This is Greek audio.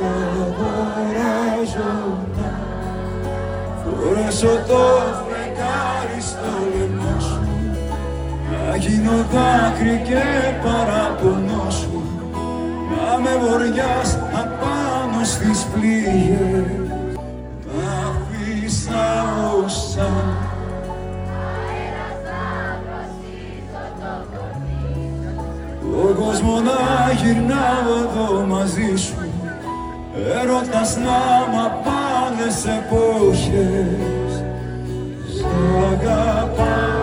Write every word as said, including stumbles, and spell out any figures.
αγοράζω να φορέσω το φεγγάρι στο λαιμό σου, να γίνω δάκρυ και παραπονό σου, να με βοριάς απάνω στις πληγές, να φυσάω σαν τον κόσμο να γυρνάω εδώ μαζί σου, έρωτας να μ' πάνε σε εποχές, σ' αγαπάω.